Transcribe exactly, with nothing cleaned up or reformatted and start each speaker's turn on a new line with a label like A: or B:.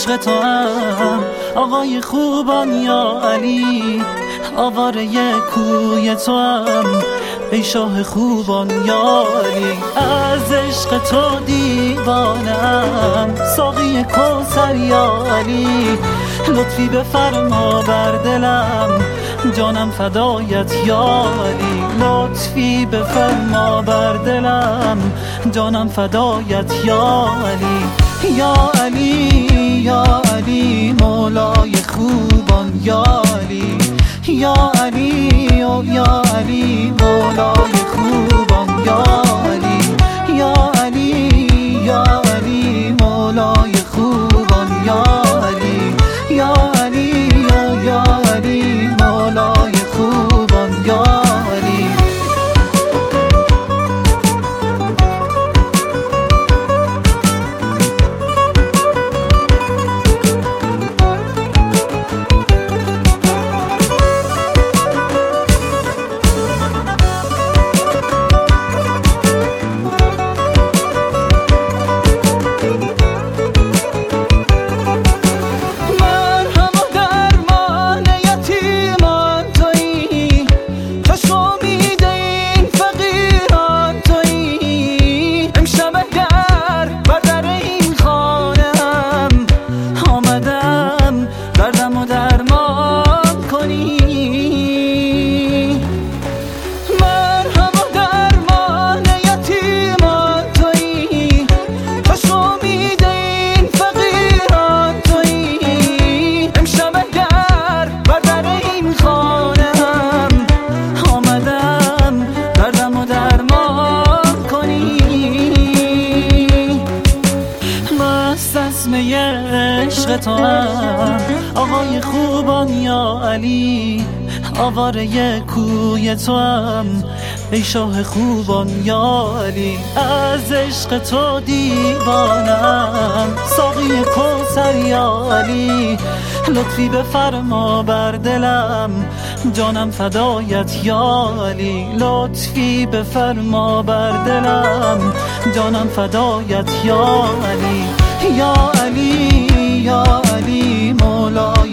A: عشق تو هم آقای خوبان یا علی، آواره کوی تو هم ای شاه خوبان یا علی. از عشق تو دیوانم ساقی کوثر یا علی، لطفی بفرما بر دلم جانم فدایت یا علی، لطفی بفرما بر دلم جانم فدایت یا علی. یا علی یا علی مولای خوبان یا علی، یا علی او یا علی مولای خوبان یا علی، یا علی یا علی مولای خوبان یا علی، یا علی او یا علی مولای خوبان یا علی. عشق تو هم آقای خوبان یا علی، آواره کوی تو هم ای شاه خوبان یا علی. از عشق تو دیوانم ساقی کوثر یا علی، لطفی بفرما بر دلم جانم فدایت یا علی، لطفی بفرما بر دلم جانم فدایت یا علی. یا علی یا علی مولای